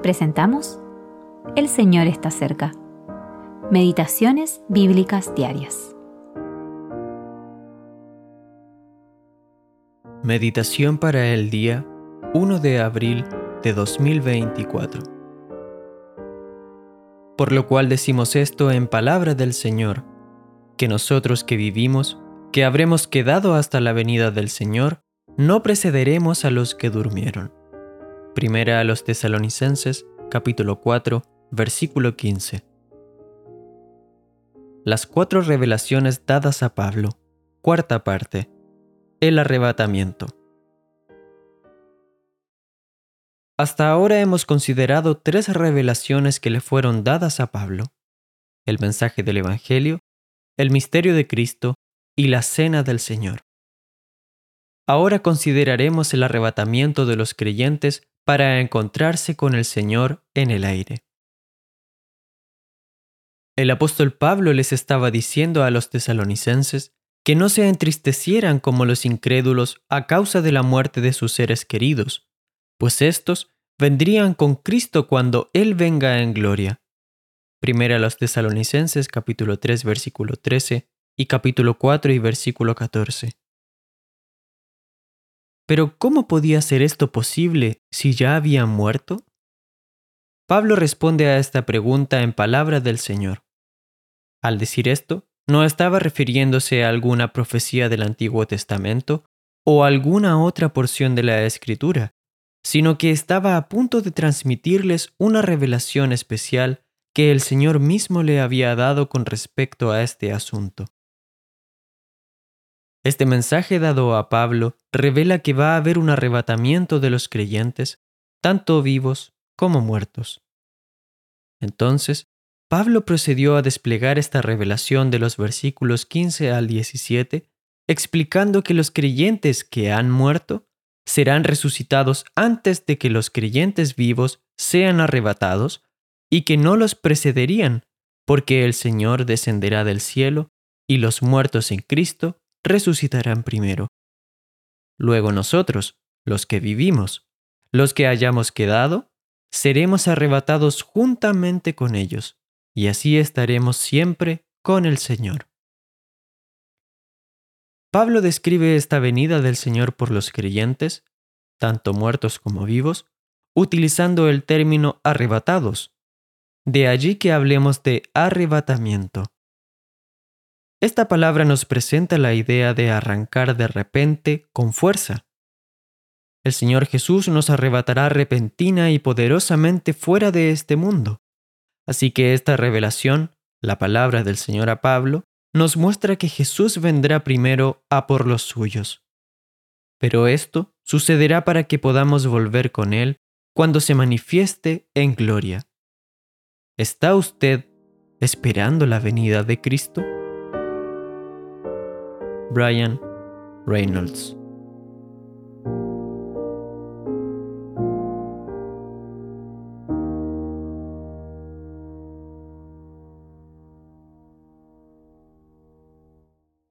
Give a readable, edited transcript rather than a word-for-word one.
Presentamos El Señor está cerca. Meditaciones bíblicas diarias. Meditación para el día 1 de abril de 2024. Por lo cual decimos esto en palabra del Señor, que nosotros que vivimos, que habremos quedado hasta la venida del Señor, no precederemos a los que durmieron. Primera a los Tesalonicenses, capítulo 4, versículo 15. Las 4 revelaciones dadas a Pablo. Cuarta parte. El arrebatamiento. Hasta ahora hemos considerado 3 revelaciones que le fueron dadas a Pablo: el mensaje del Evangelio, el misterio de Cristo y la cena del Señor. Ahora consideraremos el arrebatamiento de los creyentes para encontrarse con el Señor en el aire. El apóstol Pablo les estaba diciendo a los tesalonicenses que no se entristecieran como los incrédulos a causa de la muerte de sus seres queridos, pues éstos vendrían con Cristo cuando Él venga en gloria. Primera a los Tesalonicenses, capítulo 3, versículo 13, y capítulo 4 y versículo 14. Pero ¿cómo podía ser esto posible si ya habían muerto? Pablo responde a esta pregunta en palabras del Señor. Al decir esto, no estaba refiriéndose a alguna profecía del Antiguo Testamento o alguna otra porción de la Escritura, sino que estaba a punto de transmitirles una revelación especial que el Señor mismo le había dado con respecto a este asunto. Este mensaje dado a Pablo revela que va a haber un arrebatamiento de los creyentes, tanto vivos como muertos. Entonces, Pablo procedió a desplegar esta revelación de los versículos 15 al 17, explicando que los creyentes que han muerto serán resucitados antes de que los creyentes vivos sean arrebatados y que no los precederían, porque el Señor descenderá del cielo y los muertos en Cristo resucitarán primero. Luego nosotros, los que vivimos, los que hayamos quedado, seremos arrebatados juntamente con ellos, y así estaremos siempre con el Señor. Pablo describe esta venida del Señor por los creyentes, tanto muertos como vivos, utilizando el término arrebatados. De allí que hablemos de arrebatamiento. Esta palabra nos presenta la idea de arrancar de repente con fuerza. El Señor Jesús nos arrebatará repentina y poderosamente fuera de este mundo. Así que esta revelación, la palabra del Señor a Pablo, nos muestra que Jesús vendrá primero a por los suyos. Pero esto sucederá para que podamos volver con Él cuando se manifieste en gloria. ¿Está usted esperando la venida de Cristo? Brian Reynolds.